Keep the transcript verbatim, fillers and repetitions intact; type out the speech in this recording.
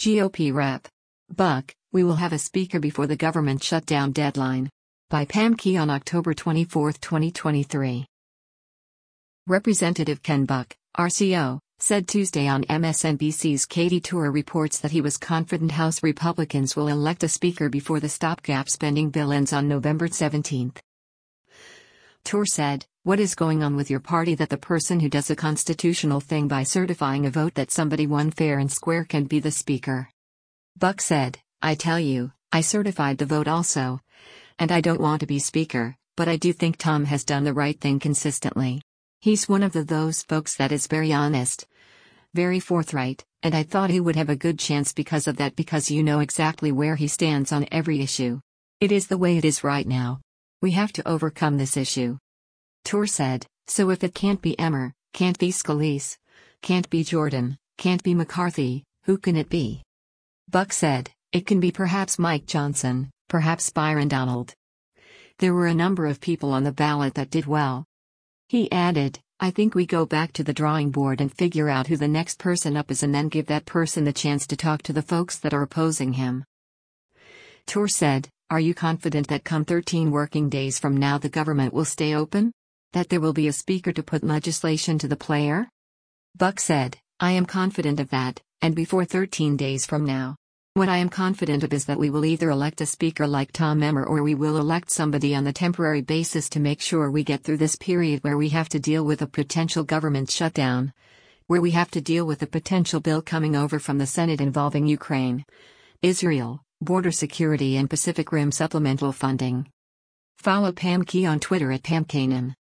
G O P Rep. Buck, we will have a speaker before the government shutdown deadline. By Pam Key on October twenty-fourth, twenty twenty-three. Representative Ken Buck, R C O, said Tuesday on M S N B C's Katy Tur reports that he was confident House Republicans will elect a speaker before the stopgap spending bill ends on November seventeenth. Tur said, "What is going on with your party that the person who does a constitutional thing by certifying a vote that somebody won fair and square can be the speaker?" Buck said, "I tell you, I certified the vote also. And I don't want to be speaker, but I do think Tom has done the right thing consistently. He's one of the those folks that is very honest, very forthright, and I thought he would have a good chance because of that, because you know exactly where he stands on every issue. It is the way it is right now. We have to overcome this issue." Tur said, "So if it can't be Emmer, can't be Scalise, can't be Jordan, can't be McCarthy, who can it be?" Buck said, "It can be perhaps Mike Johnson, perhaps Byron Donald. There were a number of people on the ballot that did well." He added, "I think we go back to the drawing board and figure out who the next person up is and then give that person the chance to talk to the folks that are opposing him." Tur said, "Are you confident that come thirteen working days from now the government will stay open? That there will be a speaker to put legislation to the player?" Buck said, "I am confident of that, and before thirteen days from now. What I am confident of is that we will either elect a speaker like Tom Emmer or we will elect somebody on the temporary basis to make sure we get through this period where we have to deal with a potential government shutdown, where we have to deal with a potential bill coming over from the Senate involving Ukraine, Israel, border security and Pacific Rim supplemental funding." Follow Pam Key on Twitter at Pam Kanan.